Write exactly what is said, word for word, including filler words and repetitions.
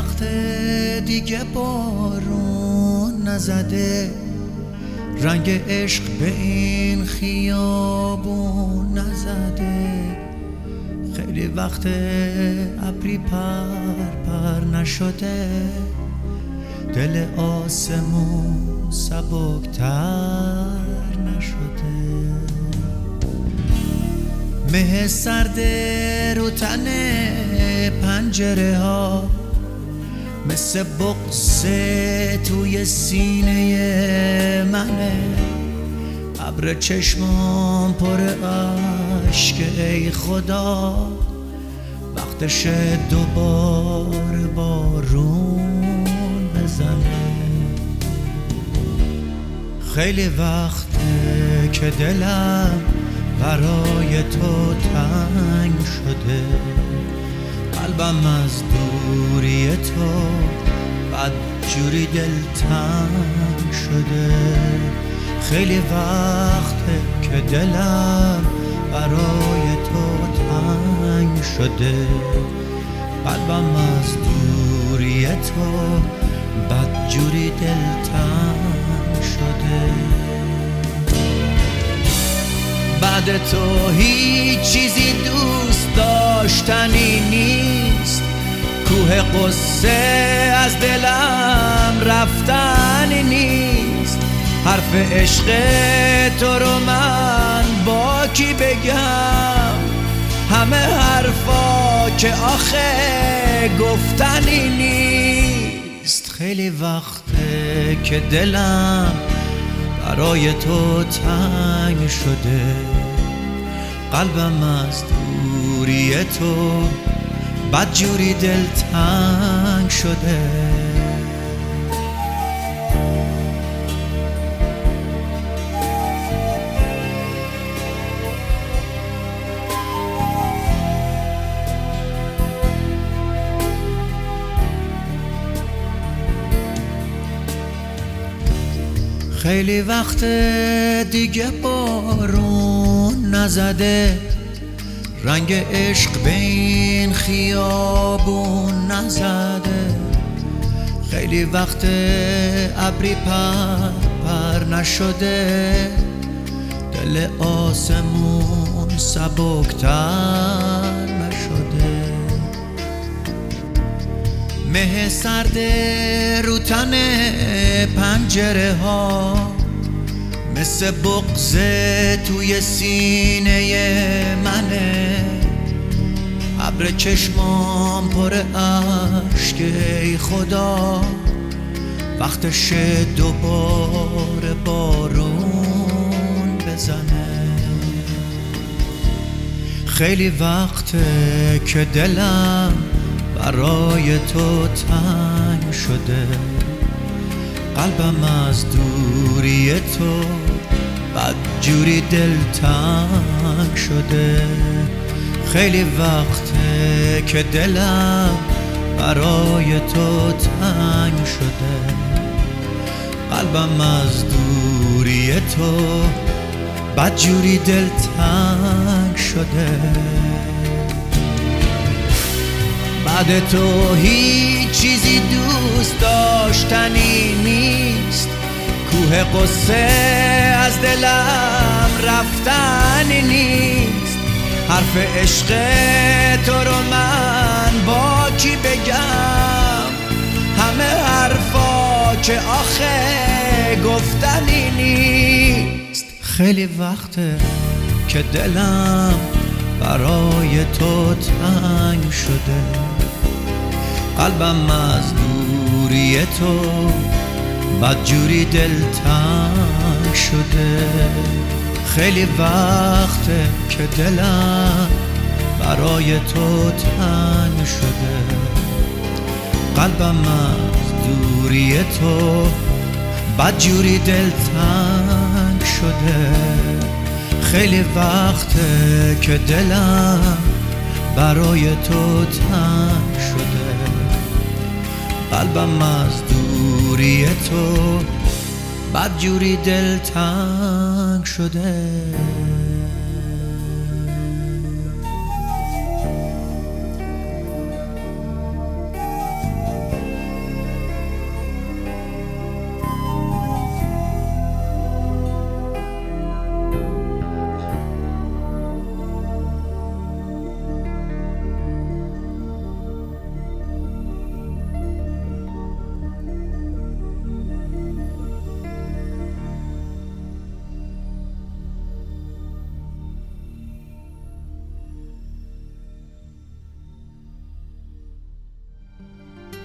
وقت دیگه بارون نزده، رنگ عشق به این خیابون نزده. خیلی وقت ابری پر پر نشده، دل آسمون سبکتر نشده. مه سرد رو تن پنجره ها، مثل بغض توی سینه منه. ابر چشمام پر اشک، ای خدا وقتشه دوباره بارون بزنه. خیلی وقته که دلم برای تو تنگ شده، قلبم از دوری تو بدجوری دلتنگ شده. خیلی وقته که دلم برای تو تنگ شده، قلبم از دوری تو بدجوری دلتنگ شده. بعد تو هیچ چیزی دوست داشتنی نیست، کوه قصه از دلم رفتنی نیست. حرف عشق تو رو من با کی بگم، همه حرفا که آخه گفتنی نیست. خیلی وقته که دلم برای تو تنگ شده، قلبم از دوری تو بدجوری دلتنگ شده. خیلی وقت دیگه بارون نزده، رنگ عشق به این خیابون نزده. خیلی وقت ابری پر پر نشده، دل آسمون سبکتر نشده. مه سرد رو تن پنجره ها، مثل بغض توی سینه منه. ابر چشمام پر اشک، ای خدا وقتشه دوباره بارون بزنه. خیلی وقته که دلم برای تو تنگ شده، قلبم از دوری تو بدجوری دلتنگ شده. خیلی وقته که دلم برای تو تنگ شده، قلبم از دوری تو بدجوری دلتنگ شده. بعد تو هیچ چیزی دوست داشتنی نیست، کوه قصه از دلم رفتنی نیست. حرف عشق تو رو من با کی بگم، همه حرفا که آخه گفتنی نیست. خیلی وقته که دلم برای تو تنگ شده، قلبم از دوری تو بدجوری دلتنگ شده. خیلی وقته که دلم برای تو تنگ شده، قلبم از دوری تو بدجوری دلتنگ شده. خیلی وقته که دلم برای تو تنگ شده، قلبم از دوری تو بدجوری دلتنگ شده.